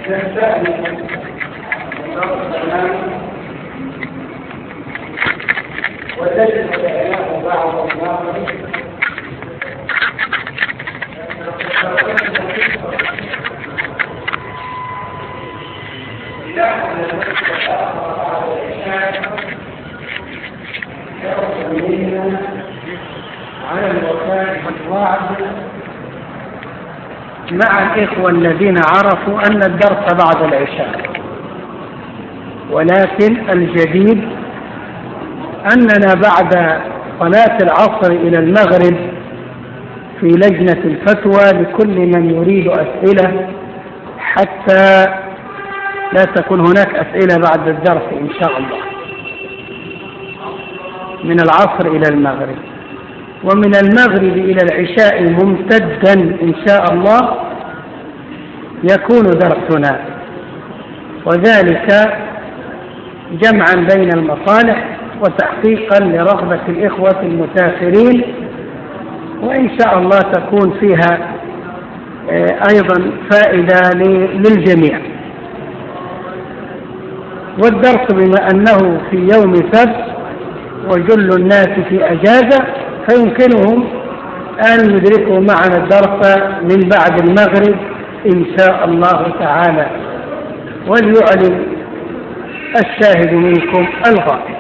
والذي بدأناه بعض الناظر على الوفاء والوعد مع الإخوة الذين عرفوا أن الدرس بعد العشاء، ولكن الجديد أننا بعد صلاة العصر إلى المغرب في لجنة الفتوى لكل من يريد أسئلة، حتى لا تكون هناك أسئلة بعد الدرس إن شاء الله، من العصر إلى المغرب، ومن المغرب إلى العشاء ممتدا إن شاء الله يكون درسنا، وذلك جمعا بين المصالح وتحقيقا لرغبة الإخوة المتاخرين، وإن شاء الله تكون فيها أيضا فائدة للجميع. والدرس بما أنه في يوم سبت وجل الناس في أجازة فيمكنهم أن يدركوا معنا الدرس من بعد المغرب إن شاء الله تعالى، وليعلم الشاهد منكم الغائب.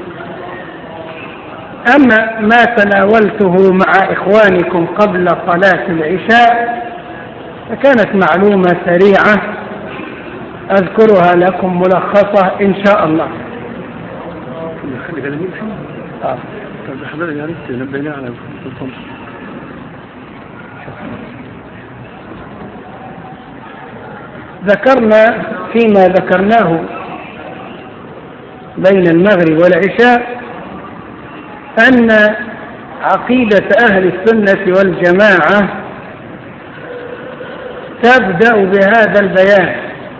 أما ما تناولته مع إخوانكم قبل صلاة العشاء فكانت معلومة سريعة أذكرها لكم ملخصة إن شاء الله. ذكرنا فيما ذكرناه بين المغرب والعشاء أن عقيدة أهل السنة والجماعة تبدأ بهذا البيان: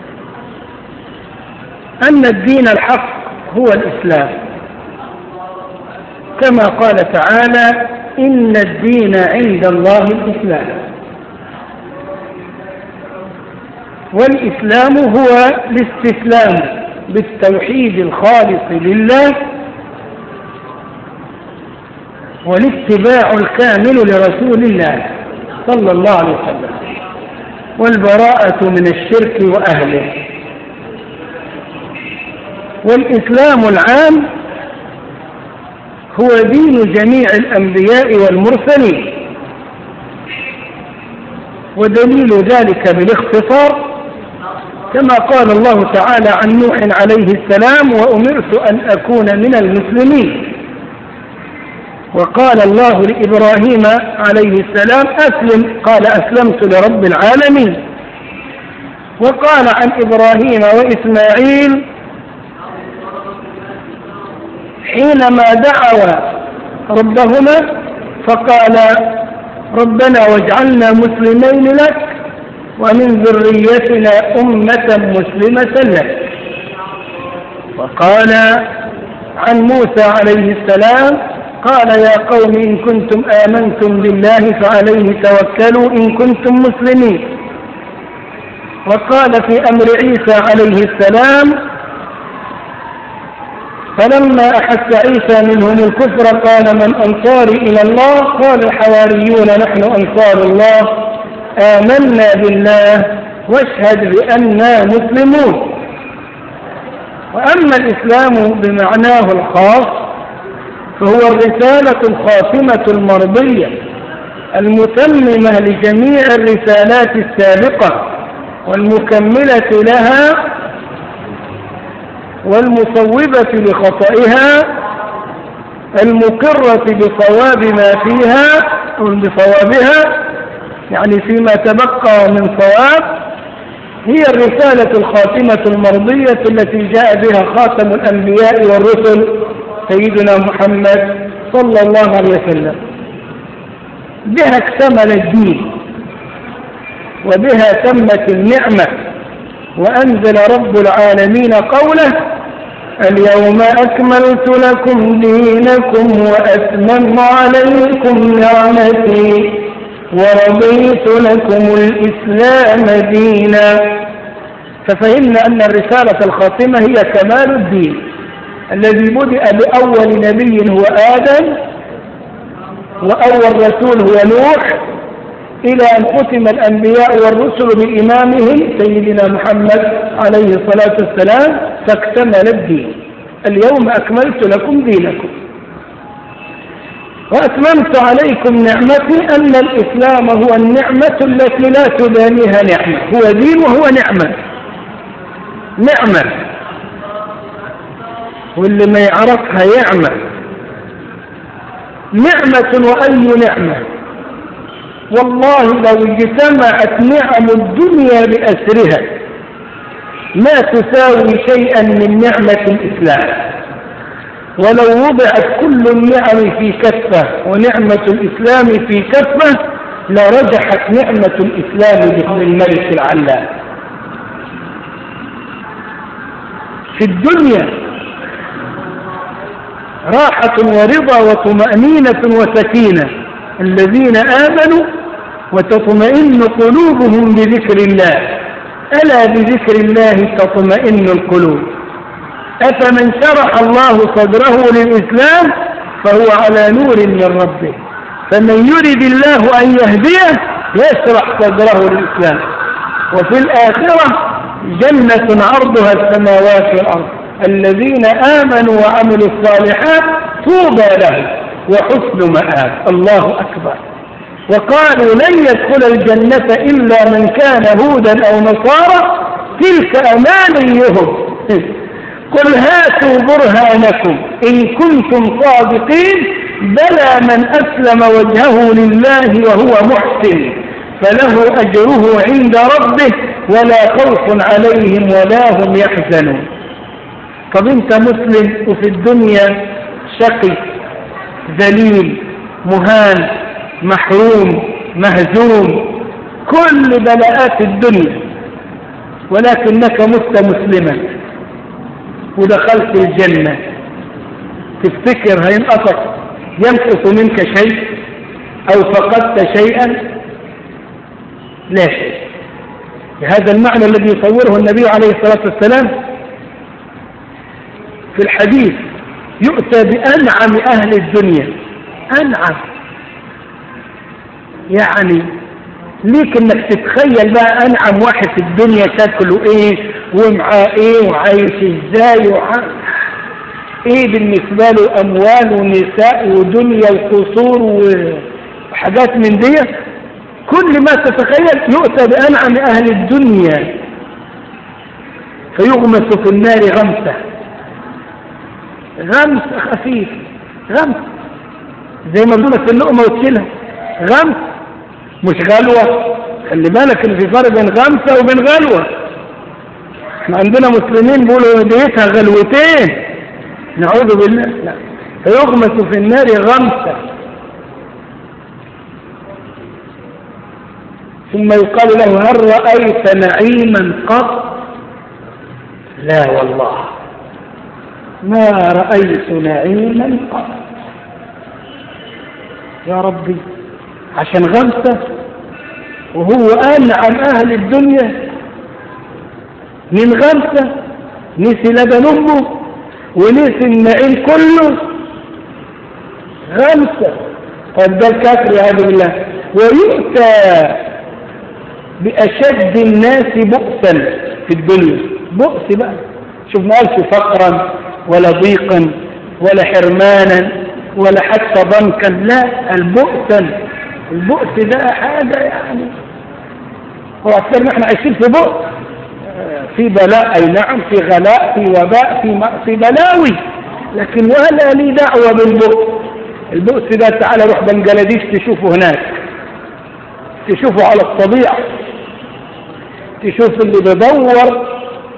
أن الدين الحق هو الإسلام، كما قال تعالى: إن الدين عند الله الإسلام. والإسلام هو الاستسلام بالتوحيد الخالص لله، والاتباع الكامل لرسول الله صلى الله عليه وسلم، والبراءة من الشرك وأهله. والإسلام العام هو دين جميع الأنبياء والمرسلين، ودليل ذلك بالاختصار كما قال الله تعالى عن نوح عليه السلام: وأمرت أن أكون من المسلمين. وقال الله لإبراهيم عليه السلام: أسلم، قال أسلمت لرب العالمين. وقال عن إبراهيم وإسماعيل حينما دعوا ربهما فقال: ربنا واجعلنا مسلمين لك ومن ذريتنا أمة مسلمة لك. وقال عن موسى عليه السلام: قال يا قوم إن كنتم آمنتم بالله فعليه توكلوا إن كنتم مسلمين. وقال في أمر عيسى عليه السلام: فلما أحس عيسى منهم الكفر قال من أنصاري إلى الله؟ قال الحواريون نحن أنصار الله، آمنا بالله واشهد بأننا مسلمون. وأما الإسلام بمعناه الخاص فهو الرسالة الخاتمة المرضية المتممة لجميع الرسالات السابقة والمكملة لها والمصوبة لخطئها، المقرة بصواب ما فيها بصوابها، يعني فيما تبقى من صواب، هي الرسالة الخاتمة المرضية التي جاء بها خاتم الأنبياء والرسل سيدنا محمد صلى الله عليه وسلم. بها اكتمل الدين وبها تمت النعمة، وأنزل رب العالمين قوله: اليوم أكملت لكم دينكم وأتممت عليكم نعمتي ورضيت لكم الإسلام دينا. ففهمنا أن الرسالة الخاتمة هي كمال الدين الذي بدأ بأول نبي هو آدم، وأول رسول هو نوح، إلى أن ختم الأنبياء والرسل بإمامهم سيدنا محمد عليه الصلاة والسلام، فاكتمل الدين. اليوم أكملت لكم دينكم وأتممت عليكم نعمتي. أن الإسلام هو النعمة التي لا تدانيها نعمة، هو دين وهو نعمة. واللي ما يعرفها يعمل نعمة. وأي نعمة والله لو اجتمعت نعم الدنيا بأسرها ما تساوي شيئا من نعمة الإسلام. ولو وضعت كل النعم في كفة ونعمة الإسلام في كفة لرجحت نعمة الإسلام باسم الملك العلام. في الدنيا راحة ورضا وطمأنينة وسكينة الذين آمنوا وتطمئن قلوبهم بذكر الله، ألا بذكر الله تطمئن القلوب. أفمن شرح الله صدره للإسلام فهو على نور من ربه، فمن يرد الله أن يهديه يشرح صدره للإسلام. وفي الآخرة جنة عرضها السماوات والأرض، الذين آمنوا وعملوا الصالحات طوبى لهم وحسن مآب. الله أكبر. وقالوا لن يدخل الجنة إلا من كان هودا أو نصارى تلك أمانيهم قل هاتوا برهانكم إن كنتم صادقين بلى من أسلم وجهه لله وهو محسن فله أجره عند ربه ولا خوف عليهم ولا هم يحزنون. طب انت مسلم وفي الدنيا شقي ذليل مهان محروم مهزوم كل بلاءات الدنيا، ولكنك مت مسلما ودخلت الجنة، تفتكر ينقص منك شيء أو فقدت شيئا؟ لا شيء. هذا المعنى الذي يصوره النبي عليه الصلاة والسلام في الحديث يؤتى بأنعم أهل الدنيا. أنعم يعني ليك انك تتخيل بقى أنعم واحد في الدنيا شكله ايه ومعاه ايه وعايش ازاي ايه بالنسبة له اموال ونساء ودنيا وقصور وحاجات من دي. كل ما تتخيل يؤتى بأنعم أهل الدنيا فيغمس في النار غمس خفيف، غمس زي ما بنقول في اللقمة وتشيلها، غمس مش غلوة. خلي بالك ان في فرق بين غمسة وبين غلوة. احنا عندنا مسلمين بيقولوا ديتها غلوتين، نعوذ بالله. لا، فيغمس في النار غمسة ثم يقال له هل رأيت نعيما قط؟ لا والله ما رأيت نعيما قط. يا ربي عشان غمسة وهو أنعم أهل الدنيا من غمسة نسي لبن أمه ونسي النعيم كله. غمسة قد ده الكافر والعياذ بالله. ويؤتى بأشد الناس بؤسا في الدنيا. بؤس بقى، شوف ما قالش فقرا ولا ضيقا ولا حرمانا ولا حتى ضنكا، لا، البؤس ده حاجة يعني هو أكثر نحن عايشين في بؤس، في بلاء أي نعم، في غلاء، في وباء، في بلاوي، لكن ولا لي دعوة بالبؤس. البؤس ده تعالى روح بنجلاديش تشوفه هناك، تشوفه على الطبيعة، تشوف اللي بدور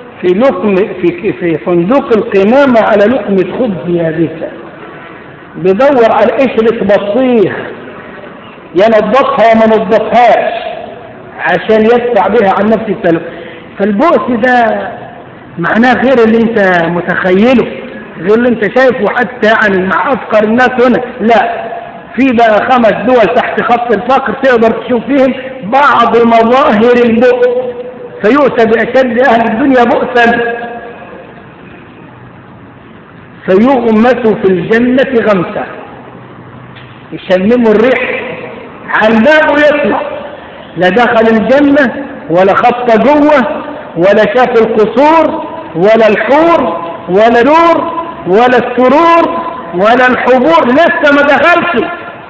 في صندوق القمامة على لقمة خبز يابسة، بدور على قشرة بطيخ ينضفها وما نضفهاش عشان يدفع بها عن نفس السلوك. فالبؤس ده معناه غير اللي انت متخيله، غير اللي انت شايفه حتى يعني مع افقر الناس هنا. لا، في بقى 5 دول تحت خط الفقر تقدر تشوف فيهم بعض مظاهر البؤس. فيؤتى بأشد أهل الدنيا بؤسا فيغمس في الجنة غمسة، يشمموا الريح على الباب ويطلع، لا دخل الجنة ولا خط جوه ولا شاف القصور ولا الحور ولا نور ولا السرور ولا الحبور، لسه ما دخلش،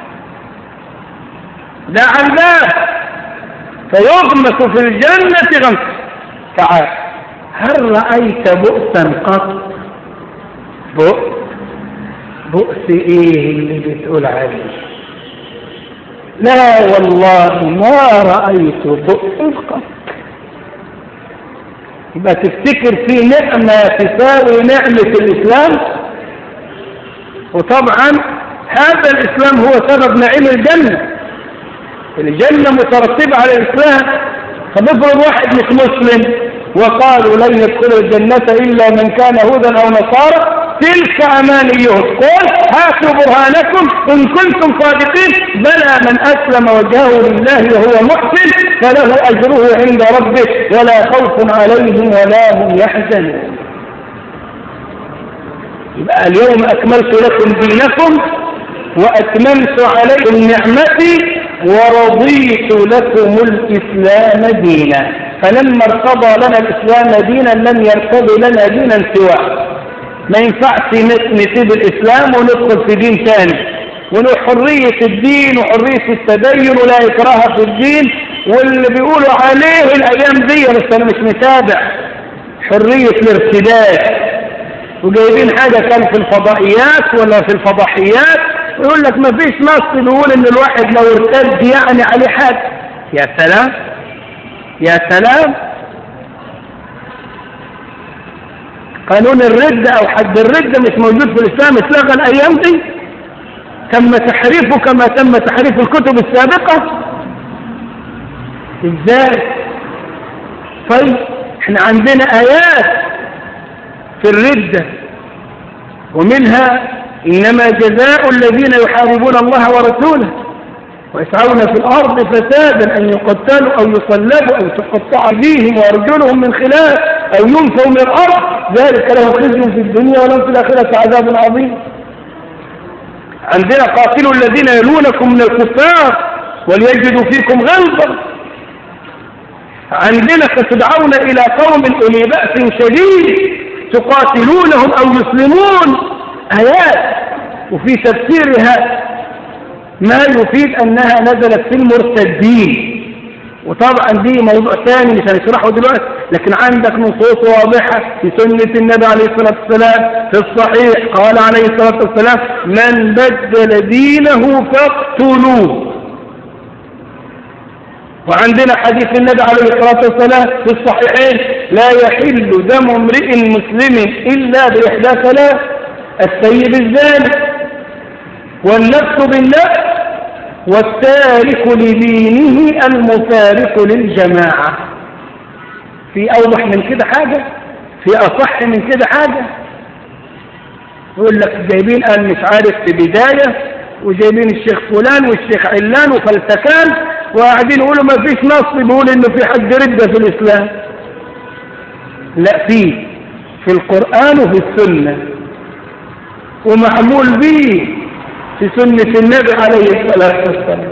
ده على الباب. فيغمس في الجنة غمسة. تعال، هل رأيت بؤسا قط؟ بؤس ايه اللي بتقول عليه؟ لا والله ما رأيت بؤس قط. يبقى تفتكر في نعمة تساوي نعمة الإسلام؟ وطبعا هذا الإسلام هو سبب نعيم الجنة. الجنة مترتبة على الإسلام. فنفرض واحد مش مسلم وقالوا لن يدخل الجنة إلا من كان هودا أو نصارى، تلك أمانيهم، قل هاتوا برهانكم إن كنتم صادقين، بلى من أسلم وجهه لله وهو محسن فله أجره عند ربه ولا خوف عليهم ولا هم يحزنون. يبقى اليوم أكملت لكم دينكم وأتممت عليكم نعمتي ورضيت لكم الإسلام دينا. فلما ارتضى لنا الإسلام دينا لم يرتضي لنا دينا سواه. ما ينفعش نسيب الإسلام وندخل في دين ثاني ونقول حرية الدين وحرية التدين ولا إكراه في الدين، واللي بيقولوا عليه الأيام دي بس أنا مش متابع حرية الارتداد، وجايبين حاجة كان في الفضائيات ولا في الفضحيات ويقول لك ما فيش نص بيقول إن الواحد لو ارتد يعني عليه حد. يا سلام يا سلام، قانون الردة أو حد الردة مش موجود في الإسلام، اتلغى الأيام دي، تم تحريفه كما تم تحريف الكتب السابقة. إزاي؟ طيب احنا عندنا آيات في الردة، ومنها إنما جزاء الذين يحاربون الله ورسوله ويسعون في الأرض فسادا أن يقتلوا أو يصلبوا أو تقطع أيديهم وأرجلهم من خلاف أو ينفوا من الأرض ذلك لهم خزي في الدنيا ولهم في الآخرة عذاب عظيم. عندنا قاتلوا الذين يلونكم من الكفار وليجدوا فيكم غلظة. عندنا فتدعون إلى قوم أولي بأس شديد تقاتلونهم أو يسلمون. آيات وفي تفسيرها ما يفيد أنها نزلت في المرتدين، وطبعا دي موضوع ثاني مش هنشرحه دلوقتي، لكن عندك نصوص واضحة في سنة النبي عليه الصلاة والسلام في الصحيح قال عليه الصلاة والسلام من بدل دينه فاقتلوه. وعندنا حديث النبي عليه الصلاة والسلام في الصحيحين لا يحل دم امرئ مسلم إلا بإحدى ثلاث: السيد الزاني والنفس بالنفس والتارك لدينه المفارق للجماعة. في أوضح من كده حاجة؟ في أصح من كده حاجة؟ يقول لك جايبين قال مش عارف في بداية وجايبين الشيخ فلان والشيخ علان وفلسكان وقاعدين يقولوا ما فيش نص بيقول انه في حد ردة في الإسلام. لا، في القرآن وفي السنة ومعمول به في سنة النبي عليه الصلاة والسلام.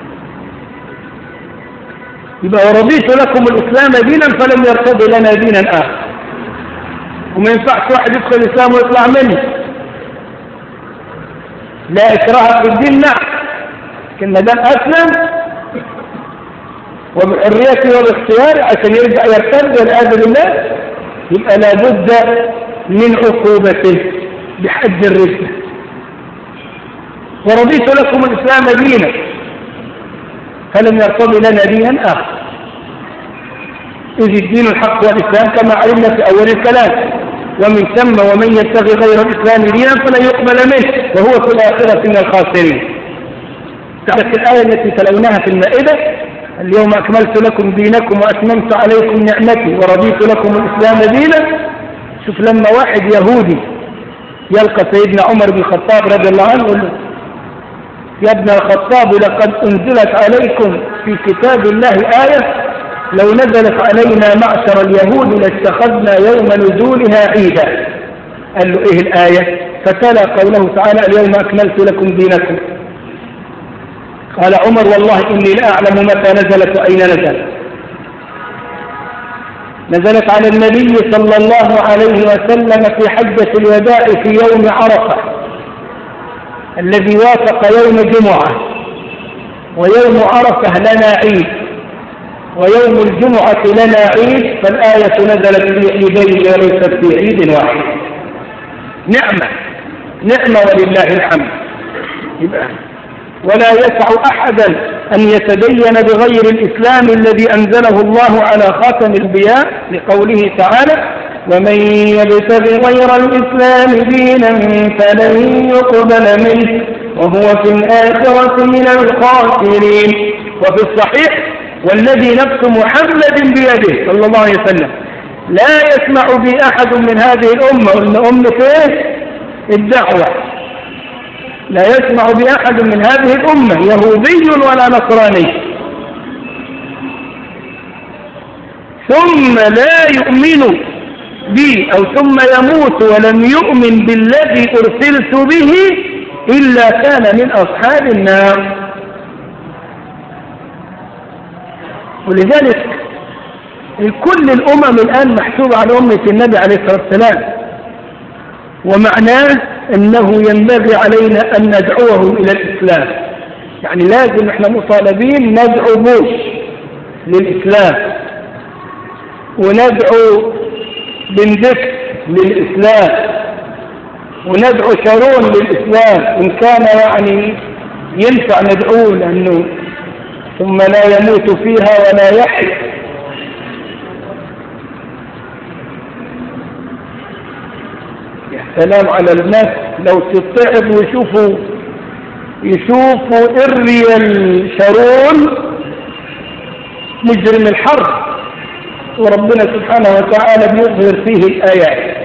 يبقى ورضيت لكم الإسلام دينا فلم يرتضي لنا دينا آخر. وما ينفعش واحد يدخل الإسلام ويطلع منه. لا إكراه في الدين، نعم، لكن ما دام أسلم وبحريته وباختياره عشان يرجع يرتد والعياذ بالله يبقى لابد من عقوبته بحد الردة. ورضيت لكم الإسلام دينا فلم يرتضي لنا دينا آخر. إذ الدين الحق والإسلام كما علمنا في أول الكلام، ومن ثم ومن يبتغي غير الإسلام دينا فلن يقبل منه وهو في الآخرة من الخاسرين. تعرف الآية التي تلوناها في المائدة اليوم أكملت لكم دينكم وأتممت عليكم نعمتي ورضيت لكم الإسلام دينا. شوف لما واحد يهودي يلقى سيدنا عمر بن الخطاب رضي الله عنه يقول له يا ابن الخطاب لقد أنزلت عليكم في كتاب الله آية لو نزلت علينا معشر اليهود لاتخذنا يوم نزولها عيدا. قال له إيه الآية؟ فتلا قوله تعالى اليوم أكملت لكم دينكم. قال عمر والله إني لا أعلم متى نزلت وأين نزلت. نزلت على النبي صلى الله عليه وسلم في حجة الوداع في يوم عرفة الذي وافق يوم جمعة، ويوم عرفة لنا عيد ويوم الجمعة لنا عيد، فالآية نزلت في عيدين وليست في عيد واحد. نعمة ولله الحمد. ولا يسع أحدا أن يتدين بغير الإسلام الذي أنزله الله على خاتم الأنبياء، لقوله تعالى ومن يبتغ غير الإسلام دينا فلن يقبل منه وهو في الآخرة من الخاسرين. وفي الصحيح والذي نفس محمد بيده صلى الله عليه وسلم لا يسمع بي أحد من هذه الأمة، وإن أمة الدعوة، لا يسمع بأحد من هذه الأمة يهودي ولا نصراني ثم لا يؤمن بي أو ثم يموت ولم يؤمن بالذي أرسلت به إلا كان من أصحاب النار. ولذلك كل الأمم الآن محسوبة على أمة النبي عليه الصلاة والسلام، ومعناه أنه ينبغي علينا أن ندعوهم إلى الإسلام. يعني لازم احنا مطالبين ندعو بوش للإسلام، وندعو بن دك للإسلام، وندعو شارون للإسلام إن كان يعني ينفع ندعوه، لأنه ثم لا يموت فيها ولا يحيا. سلام على الناس لو تتعب يشوفوا إريال شارون مجرم الحرب، وربنا سبحانه وتعالى بيظهر فيه الآيات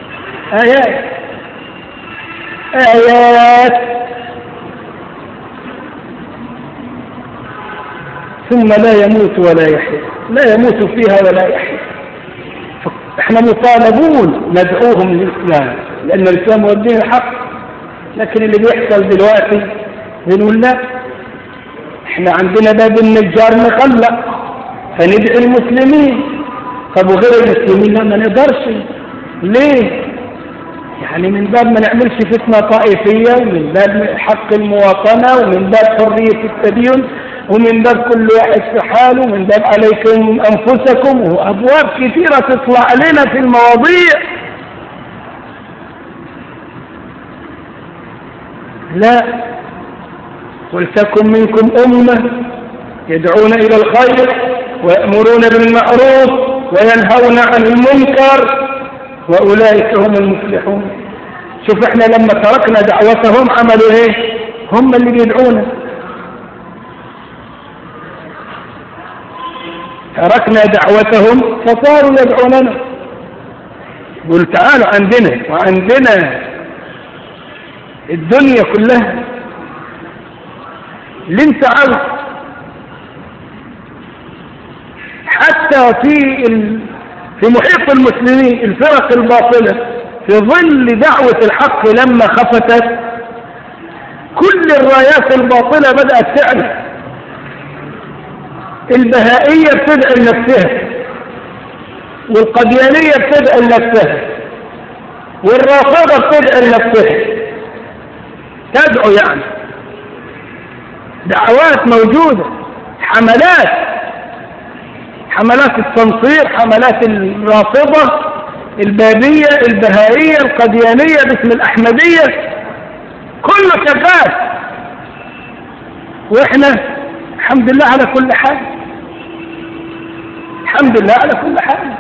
ثم لا يموت ولا يحيا، لا يموت فيها ولا يحيا. احنا مطالبون ندعوهم للإسلام لأن الإسلام هو الدين الحق. لكن اللي بيحصل دلوقتي بنقول لا، احنا عندنا باب النجار مخلق فندعي المسلمين. طب وغير المسلمين لا، ما نقدرش. ليه؟ يعني من باب ما نعملش فتنة طائفية، ومن باب حق المواطنة، ومن باب حرية التدين، ومن باب كل واحد في حاله، ومن باب عليكم أنفسكم، وأبواب كثيرة تطلع علينا في المواضيع. لا، ولتكن منكم أمة يدعون إلى الخير ويأمرون بالمعروف وينهون عن المنكر وأولئك هم المفلحون. شوف احنا لما تركنا دعوتهم عملوا ايه؟ هم اللي بيدعونا. تركنا دعوتهم فصاروا يدعوننا. قل تعالوا عندنا، وعندنا الدنيا كلها اللي انت عاوز. حتى في محيط المسلمين الفرق الباطلة في ظل دعوة الحق لما خفتت، كل الرايات الباطلة بدأت تعلى. البهائية بتدعي لنفسها، والقديانية بتدعي لنفسها، والرافضة بتدعي لنفسها. تدعو يعني دعوات موجودة، حملات التنصير، حملات الرافضة، البابية، البهائية، القديانية باسم الأحمدية، كله شغال. وإحنا الحمد لله على كل حال، الحمد لله على كل حال.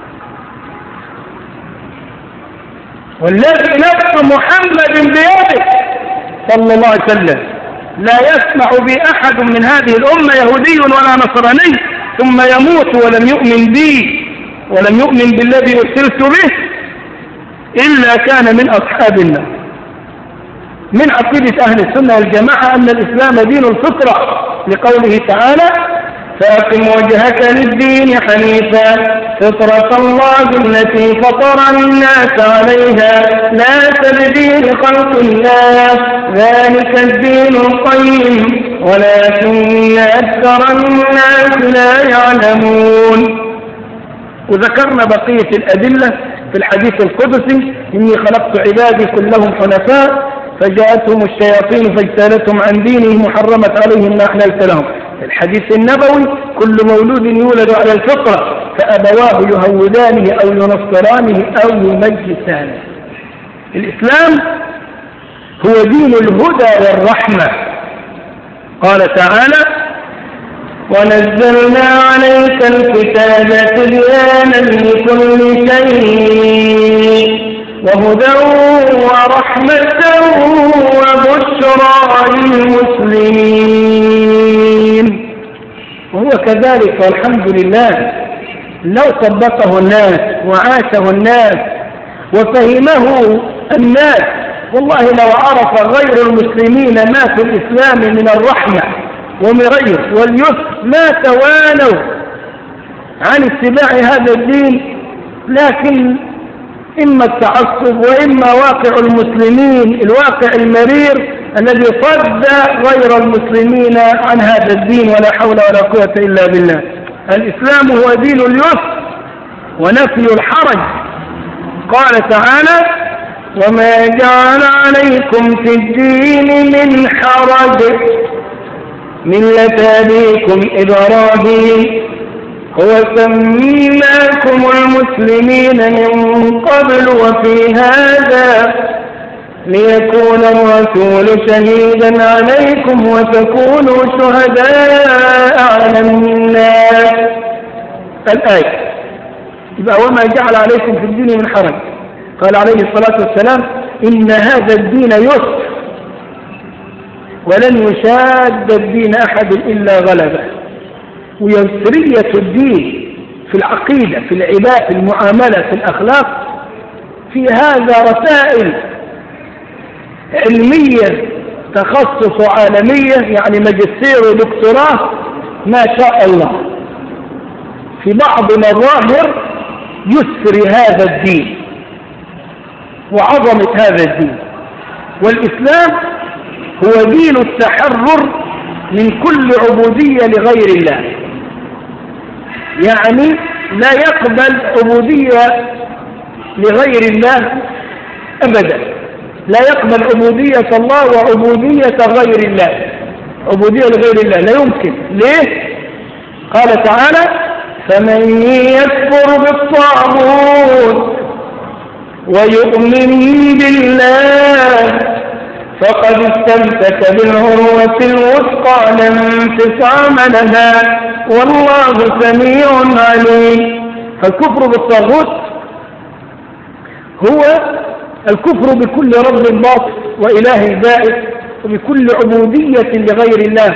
والذي نفس محمد بيده صلى الله عليه وسلم لا يسمع بي أحد من هذه الأمة يهودي ولا نصراني ثم يموت ولم يؤمن بي ولم يؤمن بالذي أرسلت به إلا كان من أصحاب النار. من عقيدة أهل السنة والجماعة أن الإسلام دين الفطرة، لقوله تعالى فأقم وجهك للدين حنيفا فطرة الله التي فطر الناس عليها لا تبديل خلق الله ذلك الدين القيم ولكن أكثر الناس لا يعلمون. وذكرنا بقية الأدلة في الحديث القدسي إني خلقت عبادي كلهم حنفاء فجاءتهم الشياطين فاجتالتهم عن دينهم وحرمت عليهم ما أحللت لهم. الحديث النبوي كل مولود يولد على الفطرة فأبواه يهودانه أو ينصرانه أو يمجسانه. الإسلام هو دين الهدى والرحمة. قال تعالى ونزلنا عليك الكتاب تبيانا لكل شيء وهدى ورحمة وبشرى للمسلمين. وهو كذلك والحمد لله لو طبقه الناس وعاشه الناس وفهمه الناس والله لو عرف غير المسلمين ما في الإسلام من الرحمة ومرير واليسر ما توانوا عن اتباع هذا الدين. لكن إما التعصب وإما واقع المسلمين الواقع المرير الذي صد غير المسلمين عن هذا الدين ولا حول ولا قوة إلا بالله. الإسلام هو دين اليسر ونفي الحرج. قال تعالى وما جعل عليكم في الدين من حرج ملة أبيكم إبراهيم هو سماكم المسلمين من قبل وفي هذا ليكون الرسول شهيدا عليكم وتكونوا شهداء على الناس. الآية يبقى وما جعل عليكم في الدين من حرج. قال عليه الصلاة والسلام إن هذا الدين يسر ولن يشاد الدين أحد إلا غلبه. ويسرية الدين في العقيدة في العبادة في المعاملة في الأخلاق في هذا رسائل علمية تخصص عالمية يعني ماجستير ودكتوراه ما شاء الله في بعض مظاهر يسري هذا الدين وعظمة هذا الدين. والإسلام هو دين التحرر من كل عبودية لغير الله. يعني لا يقبل عبودية لغير الله أبدا. لا يقبل عبودية الله وعبودية غير الله. عبودية لغير الله لا يمكن. ليه؟ قال تعالى فمن يكفر بالطاغوت ويؤمن بالله فقد استمسك بالعروة الوثقى لا انفصام لها والله سميع عليم. فالكفر بالطاغوت هو الكفر بكل رب باطل وإله زائد وبكل عبودية لغير الله.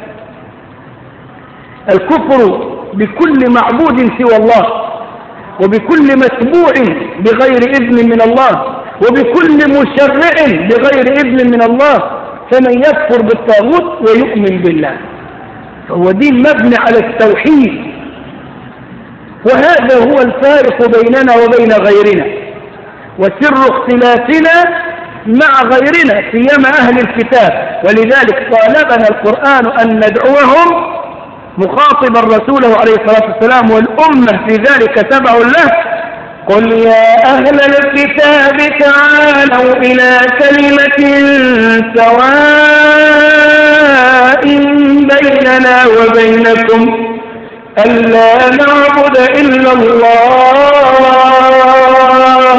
الكفر بكل معبود سوى الله وبكل متبوع بغير إذن من الله وبكل مشرع بغير إذن من الله. فمن يكفر بالطاغوت ويؤمن بالله فهو دين مبني على التوحيد. وهذا هو الفارق بيننا وبين غيرنا وسر اختلافنا مع غيرنا سيما أهل الكتاب. ولذلك طالبنا القرآن أن ندعوهم مخاطبا رسوله عليه الصلاة والسلام والأمة في ذلك تبع له قل يا أهل الكتاب تعالوا إلى كلمة سواء بيننا وبينكم ألا نعبد إلا الله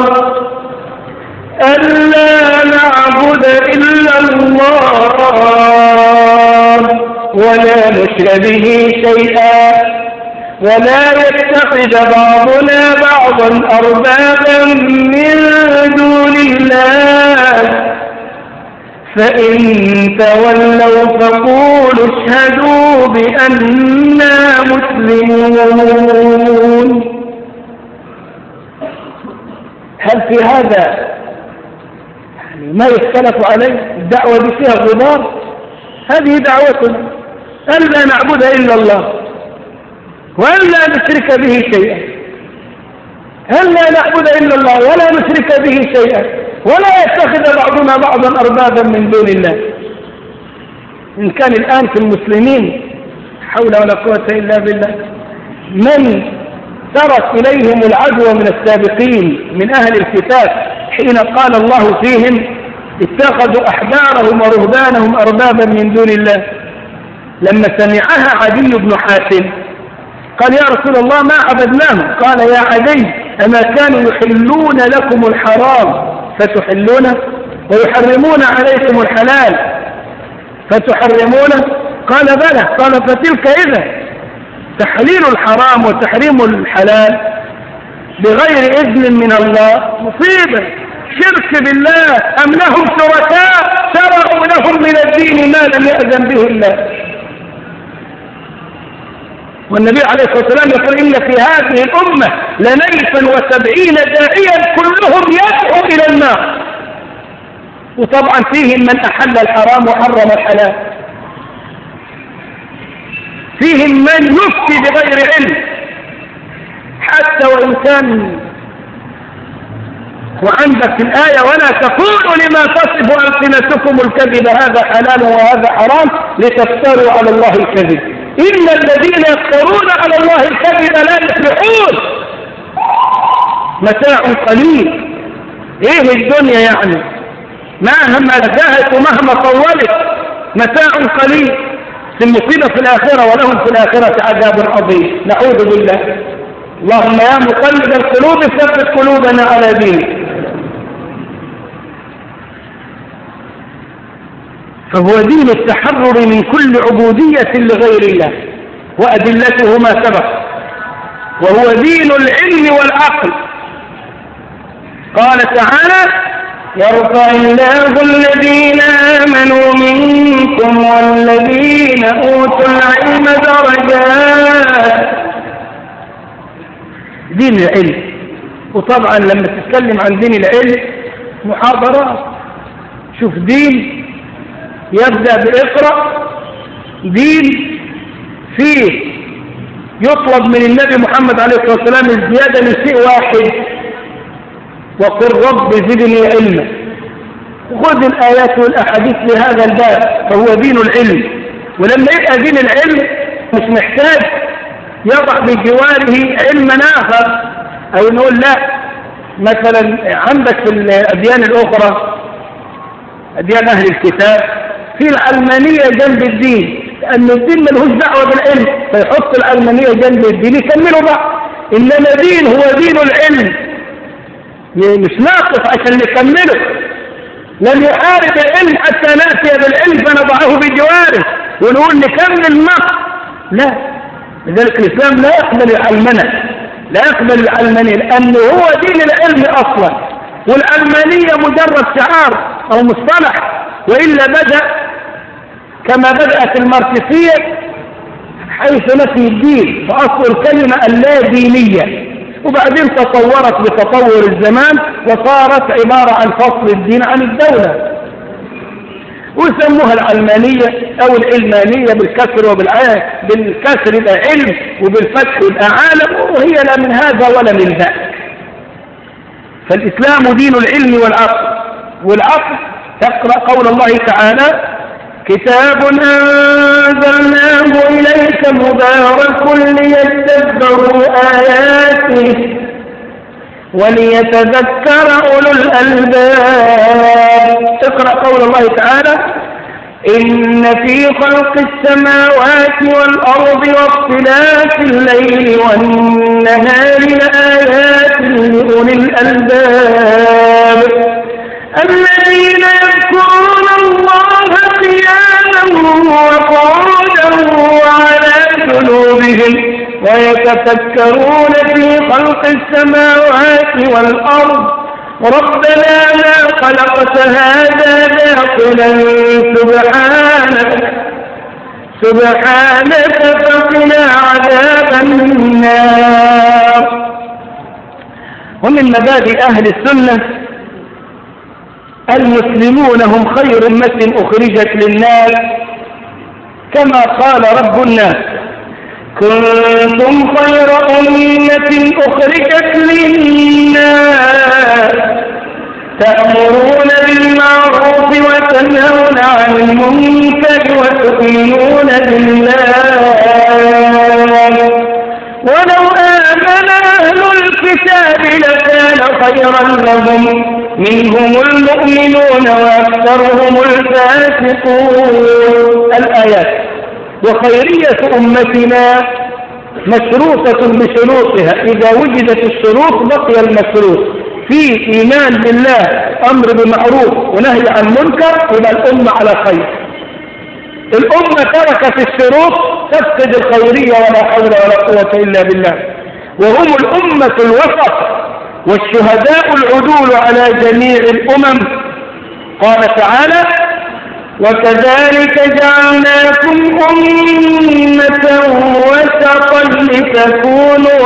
ولا نشرك به شيئا ولا يتخذ بعضنا بعضا أربابا من دون الله فإن تولوا فقولوا اشهدوا بأننا مسلمون. هل في هذا ما يختلف عليه؟ الدعوة دي فيها غبار. هذه دعوتنا ألا نعبد إلا الله وأن لا نشرك به شيئا، أن لا نعبد إلا الله ولا نشرك به شيئا، ولا يتخذ بعضنا بعضا أربابا من دون الله. إن كان الآن في المسلمين حول ولا قوة إلا بالله من ترك إليهم العدوى من السابقين من أهل الكتاب حين قال الله فيهم اتخذوا أحبارهم ورهبانهم أربابا من دون الله، لما سمعها عدي بن حاتم قال يا رسول الله ما عبدناهم، قال يا عدي أما كانوا يحلون لكم الحرام فتحلونه ويحرمون عليكم الحلال فتحرمونه؟ قال بلى. قال فتلك إذا تحليل الحرام وتحريم الحلال بغير إذن من الله مصيبة، شرك بالله. أم لهم شركاء شرعوا لهم من الدين ما لم يأذن به الله. والنبي عليه الصلاة والسلام يقول إن في هذه الأمة لنيفا 70 داعيا كلهم يدعو إلى النار. وطبعا فيهم من أحل الحرام وحرم الحلال، فيهم من يفتي بغير علم حتى وإن كان. وعندك الآية ولا تقولوا لما تصف ألسنتكم الكذب هذا حلال وهذا حرام لتفتروا على الله الكذب، إن الذين يفترون على الله الكذب لا يفلحون. متاع قليل. إيه الدنيا يعني مهما جاءت ومهما طولت متاع قليل، المصيبة في الآخرة ولهم في الآخرة عذاب عظيم. نعوذ بالله. اللهم يا مقلب القلوب ثبت قلوبنا على دينك. فهو دين التحرر من كل عبودية لغير الله، وأدلته ما سبق، وهو دين العلم والعقل. قال تعالى يرفع الله الذين آمنوا منكم والذين أوتوا العلم درجات. دين العلم. وطبعا لما تتكلم عن دين العلم محاضرات. شوف دين يبدأ بإقرأ، دين فيه يطلب من النبي محمد عليه الصلاة والسلام الزيادة من شيء واحد، وقل رب زدني علما. خذ الآيات والأحاديث لهذا الباب، فهو دين العلم. ولما يبقى دين العلم مش محتاج يضع بجواره علما آخر، أو نقول لا مثلا عندك في الأديان الأخرى أديان أهل الكتاب في العلمانية جنب الدين، لأن الدين ملهوش دعوة بالعلم فيحط العلمانية جنب الدين يكملوا بعض. إنما دين هو دين العلم، مش ناقص عشان نكمله. لم يحارب العلم حتى نأتي بالعلم فنضعه بجواره ونقول نكمل نقص، لا. لذلك الإسلام لا يقبل العلمنة، لا يقبل العلمانية، لأنه هو دين العلم أصلا، والعلمانية مجرد شعار أو مصطلح، وإلا بدأ كما بدأت الماركسية حيث نفي الدين، فأصل الكلمة اللا دينية، وبعدين تطورت بتطور الزمان وصارت عبارة عن فصل الدين عن الدولة، ويسموها العلمانية أو العلمانية بالكسر بالكسر يبقى علم وبالفتح يبقى عالم، وهي لا من هذا ولا من ذاك. فالإسلام دين العلم والعقل. والعقل تقرأ قول الله تعالى كتاب أنزلناه إليك مبارك ليتدبروا آياته وليتذكر أولو الألباب. اقرأ قول الله تعالى إن في خلق السماوات والأرض واختلاف الليل والنهار لآيات لأولي الألباب الذين يذكرون الله قياما وقعودا وعلى جنوبهم ويتفكرون في خلق السماوات والأرض ربنا ما خلقت هذا باطلا سبحانك فقنا عذاب النار. ومن مبادئ أهل السنة المسلمون هم خير أمة أخرجت للناس، كما قال رب الناس كنتم خير أمة أخرجت للناس تأمرون بالمعروف وتنهون عن المنكر وتؤمنون بالله ولو آمن أهل الكتاب لكان خيرا لهم منهم المؤمنون وأكثرهم الفاسقون. الآيات. وخيرية أمتنا مشروطة بشروطها، إذا وجدت الشروط بقي المشروط. في إيمان بالله، أمر بمعروف ونهي عن منكر، يبقى الأمة على خير. الأمة تركت الشروط تفسد الخيرية ولا حول ولا قوة إلا بالله. وهم الأمة الوسط والشهداء العدول على جميع الأمم. قال تعالى: وكذلك جعلناكم أمة وسطا لتكونوا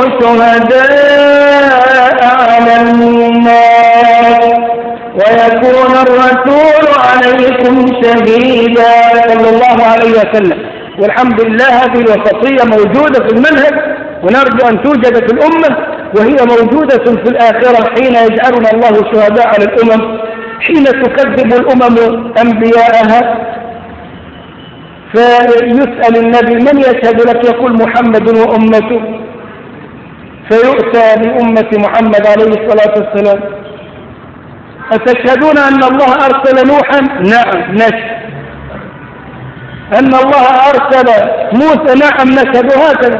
شهداء على الناس ويكون الرسول عليكم شهيدا، صلى الله عليه وسلم. والحمد لله هذه الوسطية موجودة في المنهج، ونرجو أن توجد في الأمة، وهي موجودة في الآخرة حين يجعلنا الله شهداء على الأمم، حين تكذب الأمم أنبياءها فيسأل النبي: من يشهد لك؟ يقول: محمد وأمته. فيؤتى بأمة محمد عليه الصلاة والسلام: أتشهدون أن الله أرسل نوحا؟ نعم نشهد. أن الله أرسل موسى؟ نعم نشهد. هكذا.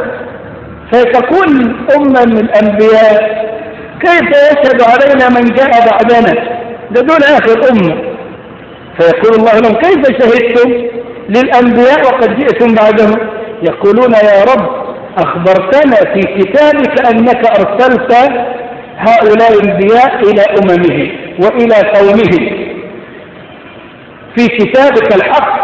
فتكون أمة من الأنبياء، كيف يشهد علينا من جاء بعدنا؟ ده دون آخر أمة. فيقول الله لهم: كيف شهدتم للأنبياء وقد جئتم بعدهم؟ يقولون: يا رب أخبرتنا في كتابك أنك أرسلت هؤلاء الأنبياء إلى أممهم وإلى قومهم، في كتابك الحق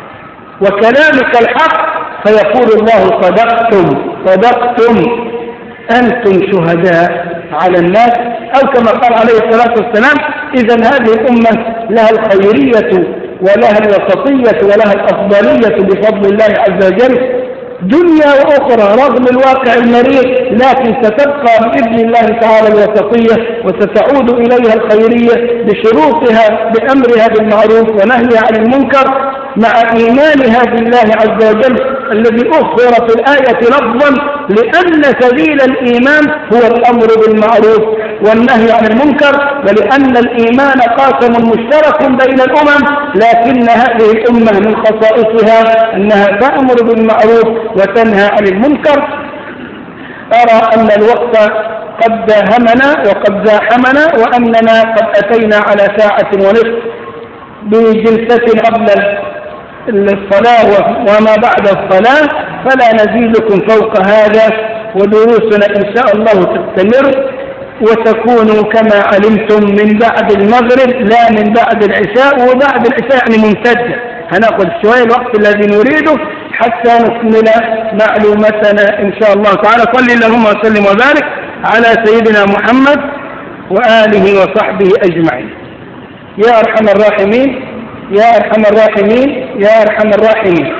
وكلامك الحق. فيقول الله: صدقتم أنتم شهداء على الناس، أو كما قال عليه الصلاة والسلام: إذن هذه الأمة لها الخيرية ولها الوسطية ولها الأفضلية بفضل الله عز وجل، دنيا وأخرى، رغم الواقع المرير، لكن ستبقى بإذن الله تعالى الوسطية، وستعود إليها الخيرية بشروطها، بأمرها بالمعروف ونهيها عن المنكر، مع إيمانها بالله عز وجل الذي أخبر في الآية لفظا، لأن سبيل الإيمان هو الأمر بالمعروف والنهي عن المنكر، ولأن الإيمان قاسم مشترك بين الأمم، لكن هذه الأمة من خصائصها أنها تأمر بالمعروف وتنهى عن المنكر. أرى أن الوقت قد داهمنا وقد زاحمنا، وأننا قد أتينا على ساعة ونصف بجلسة قبل الصلاة وما بعد الصلاة، فلا نزيدكم فوق هذا، ودروسنا إن شاء الله تستمر وتكون كما علمتم من بعد المغرب لا من بعد العشاء، وبعد العشاء يعني ممتدة، هنأخذ شوية الوقت الذي نريده حتى نكمل معلوماتنا إن شاء الله تعالى. صلي اللهم وسلم وبارك على سيدنا محمد وآله وصحبه أجمعين. يا أرحم الراحمين، يا أرحم الراحمين، يا أرحم الراحمين.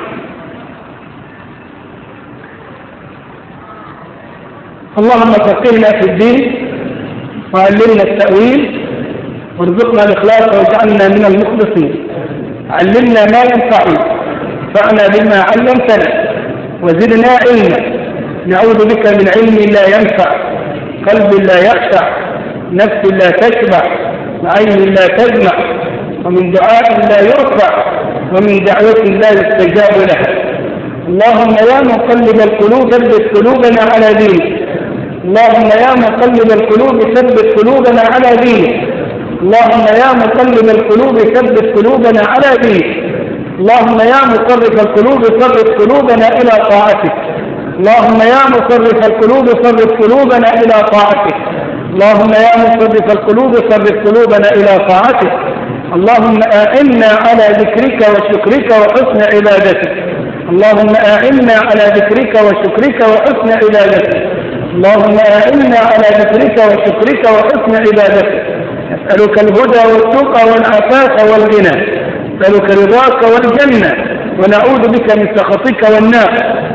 اللهم فقهنا في الدين وعلمنا التأويل وارزقنا الإخلاص واجعلنا من المخلصين. علمنا ما ينفعنا، فأنا بما علمتنا، وزدنا علما. نعوذ بك من علم لا ينفع، قلب لا يخشع، نفس لا تشبع، عين لا تجمع، ومن دعاء لا يرفع، ومن دعوة لا يستجاب لها. اللهم يا مقلب القلوب ثبت قلوبنا على دينك. اللهم يا مقلب القلوب ثبت قلوبنا على دينك. اللهم يا مقلب القلوب ثبت قلوبنا على دينك. اللهم يا مصرف القلوب صرف قلوبنا إلى طاعتك. اللهم يا مصرف القلوب صرف قلوبنا إلى طاعتك. اللهم يا مصرف القلوب صرف قلوبنا إلى طاعتك. اللهم أعنا على ذكرك وشكرك وحسن عبادتك. اللهم أعنا على ذكرك وشكرك وحسن عبادتك. اللهم أعنا على ذكرك وشكرك وحسن عبادتك. أسألك الهدى والتقى والعفاف والغنى، نسألك رضاك والجنة، ونعوذ بك من سخطك والنار.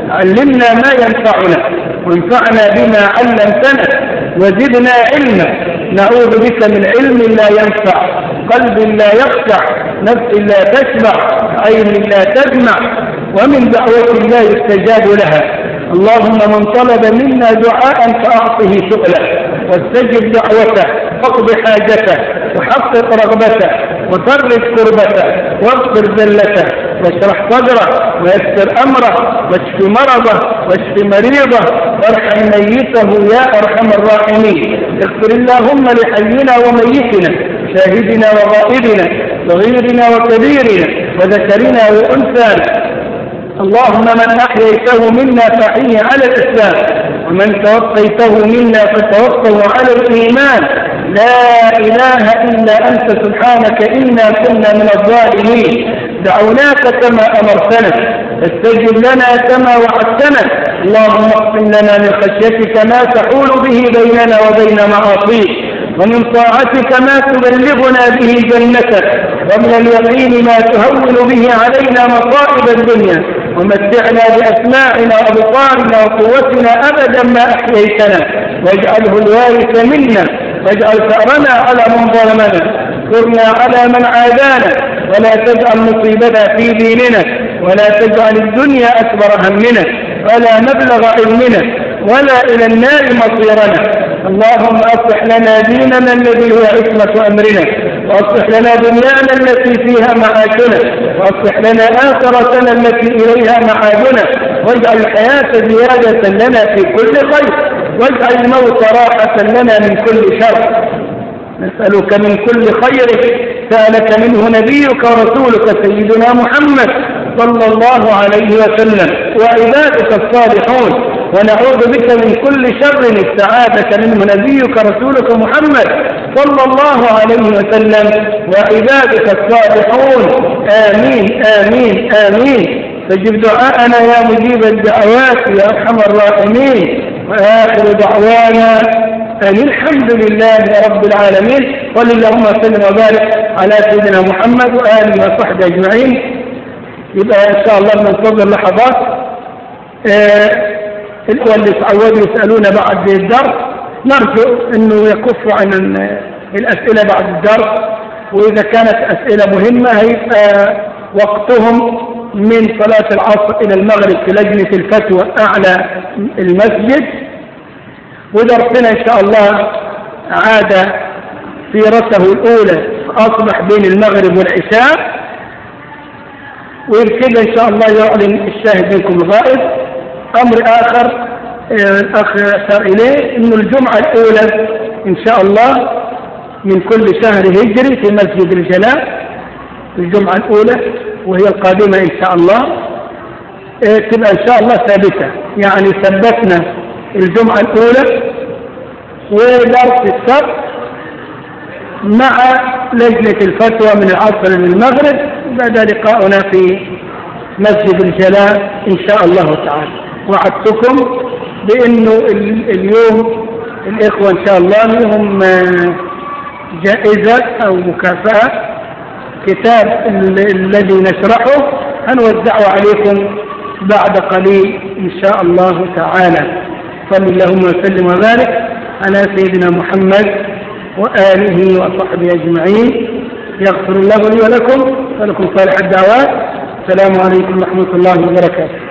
علمنا ما ينفعنا وانفعنا بما علمتنا وزدنا علما. نعوذ بك من علم لا ينفع، قلب لا يخشع، نفس لا تشبع، عين لا تدمع، ومن دعوة لا يستجاب لها. اللهم من طلب منا دعاء فأعطه سؤله، واستجب دعوته، واقض حاجته، وحقق رغبته، وفرج كربته، واغفر ذلته، واشرح صدره، ويسر امره، واشف مرضه، واشف مريضه، وارحم ميته يا ارحم الراحمين. اغفر اللهم لحينا وميتنا، شاهدنا وغائبنا، صغيرنا وكبيرنا، وذكرنا وانثانا. اللهم من أحييته منا فأحيه على الإسلام، ومن توفيته منا فتوفه على الإيمان. لا إله إلا أنت سبحانك إنا كنا من الظالمين. دعوناك كما أمرتنا فاستجب لنا كما وعدتنا. اللهم اقسم لنا من خشيتك ما تحول به بيننا وبين معاصيك، ومن طاعتك ما تبلغنا به جنتك، ومن اليقين ما تهون به علينا مصائب الدنيا، ومتعنا بأسماعنا وأبصارنا وقوتنا أبدا ما أحييتنا، واجعله الوارث منا، واجعل ثأرنا على من ظلمنا، انصرنا على من عادانا، ولا تجعل مصيبتنا في ديننا، ولا تجعل الدنيا أكبر همنا، ولا مبلغ علمنا، ولا إلى النار مصيرنا. اللهم أصلح لنا ديننا الذي هو عصمة أمرنا، وأصلح لنا دنيانا التي فيها معاشنا، وأصلح لنا آخرتنا التي إليها معادنا، واجعل الحياة زيادة لنا في كل خير، واجعل الموت راحة لنا من كل شر. نسألك من كل خير سألك منه نبيك ورسولك سيدنا محمد صلى الله عليه وسلم وعبادك الصالحون، ونعوذ بك من كل شر استعاذك منه نبيك رسولك محمد صلى الله عليه وسلم وعبادك الصالحون. آمين آمين آمين. فاجب دعاءنا يا مجيب الدعوات يا أرحم الراحمين. وآخر دعوانا أن الحمد لله رب العالمين. صل اللهم وسلم وبارك على سيدنا محمد وآله وصحبه أجمعين. يبقى إن شاء الله ننتظر لحظات الأول اللي تعودوا يسألون بعد الدرس، نرجو أنه يكفوا عن الأسئلة بعد الدرس، وإذا كانت أسئلة مهمة هيبقى وقتهم من صلاة العصر إلى المغرب في لجنة الفتوى أعلى المسجد. ودرسنا إن شاء الله عاد سيرته الأولى أصبح بين المغرب والعشاء، وكذا إن شاء الله يعلن الشاهد منكم الغائب. أمر آخر الأخ أشار إليه أن الجمعة الأولى إن شاء الله من كل شهر هجري في مسجد الجلاء، الجمعة الأولى وهي القادمة إن شاء الله تبقى إن شاء الله ثابتة، يعني ثبتنا الجمعة الأولى ودرس السبت مع لجنة الفتوى من العصر للمغرب، بعد لقاؤنا في مسجد الجلاء إن شاء الله تعالى. وعدتكم بأنه اليوم الإخوة إن شاء الله لهم جائزة أو مكافأة، كتاب الذي نشرحه هنوزعه عليكم بعد قليل إن شاء الله تعالى. صلى اللهم وسلم وبارك على سيدنا محمد وآله وصحبه أجمعين. يغفر الله لي ولكم ولكم صالح الدعوات. السلام عليكم ورحمة الله وبركاته.